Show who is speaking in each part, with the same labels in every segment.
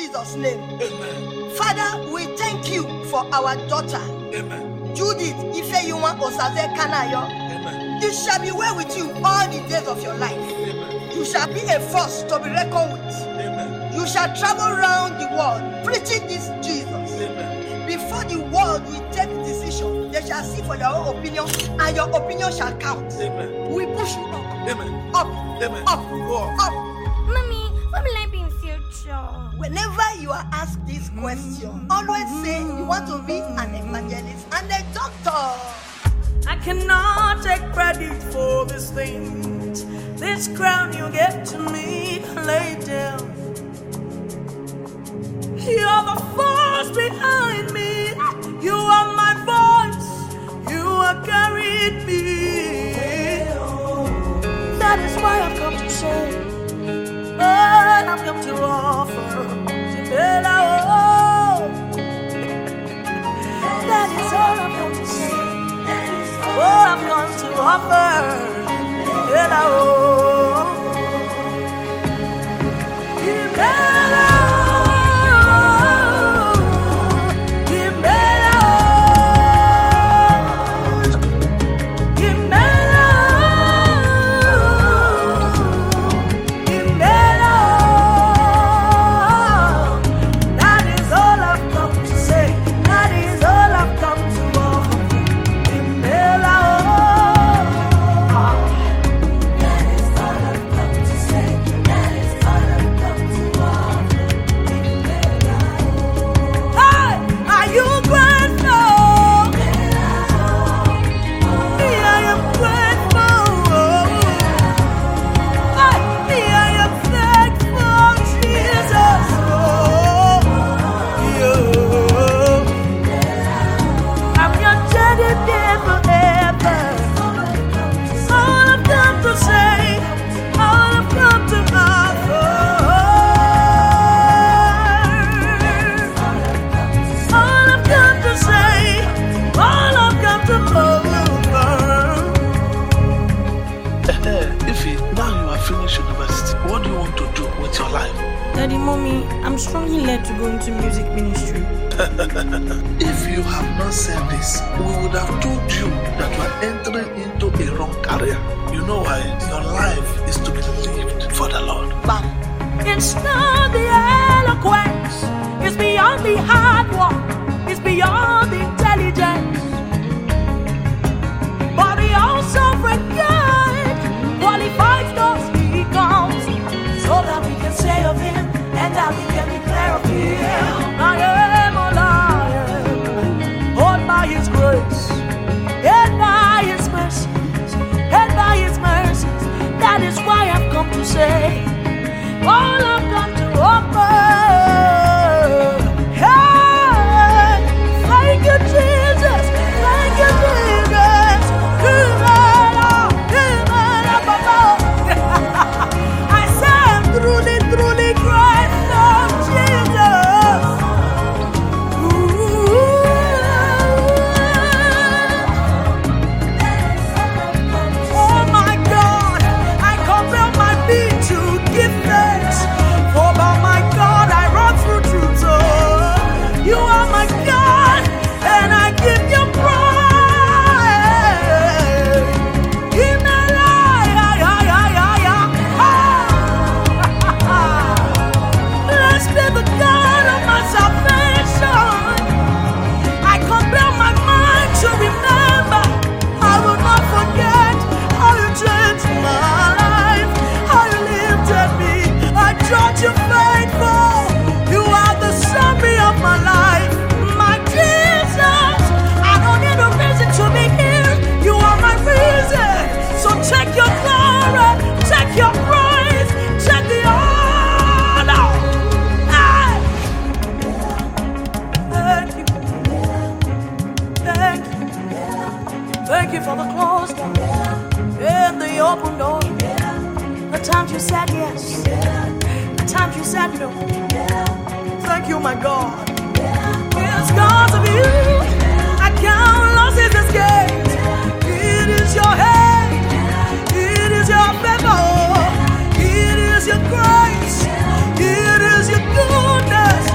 Speaker 1: Jesus' name.
Speaker 2: Amen.
Speaker 1: Father, we thank you for our daughter.
Speaker 2: Amen.
Speaker 1: Judith Ifeyinwa Osaze Kanayo.
Speaker 2: Amen.
Speaker 1: It shall be well with you all the days of your life.
Speaker 2: Amen.
Speaker 1: You shall be a force to be reckoned with.
Speaker 2: Amen.
Speaker 1: You shall travel around the world preaching this Jesus.
Speaker 2: Amen.
Speaker 1: Before the world will take decision, they shall see for your own opinion, and your opinion shall count.
Speaker 2: Amen.
Speaker 1: We push you up,
Speaker 2: Amen.
Speaker 1: up,
Speaker 2: Amen.
Speaker 1: up,
Speaker 2: Go on.
Speaker 1: up.
Speaker 3: Mommy, what will I be in future?
Speaker 1: Whenever you are asked this question, always say you want to be an evangelist and a doctor.
Speaker 4: I cannot take credit for these things. This crown you gave to me, lay down. You're the force behind me. You are my voice. You are carried me. That is why I've come to say, I've come to offer. That is all I've come to say. Oh, I've come to offer.
Speaker 3: Daddy, Mommy, I'm strongly led to go into music ministry.
Speaker 2: If you have not said this, we would have told you that you are entering into a wrong career. You know why? Your life is to be lived for the Lord.
Speaker 1: Bam.
Speaker 4: It's not the eloquence. It's beyond the hard work. It's beyond the intelligence. But he also forget qualifies those he comes, so that we can say of him and that we can declare of him. I am all I am, all by his grace, and by his mercies, and by his mercies. That is why I've come to say, all I've come to offer. Hey, thank you, Jesus. Thank you, Jesus. I say I'm truly, truly grateful, Jesus. Oh my God, I compel my being to give thanks. For by my God I run through truth. Oh, you are my God, and I give you praise. In my life, blessed be the God of my salvation. I compel my mind to remember. I will not forget how you changed my life, how you lifted me. I judge you faithful. You are the summary of my life, my Jesus. I don't need a reason to be here. You are my reason. So take your glory, take your praise, take the honor. Hey. Thank you. Thank you. Thank you for the closed door and the open door. The times you said yes, the times you said no. Thank you, my God. It's because of you I count losses as gains. It is your hand, it is your favor, it is your grace, it is your goodness.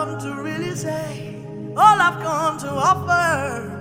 Speaker 4: come to really say, all I've come to offer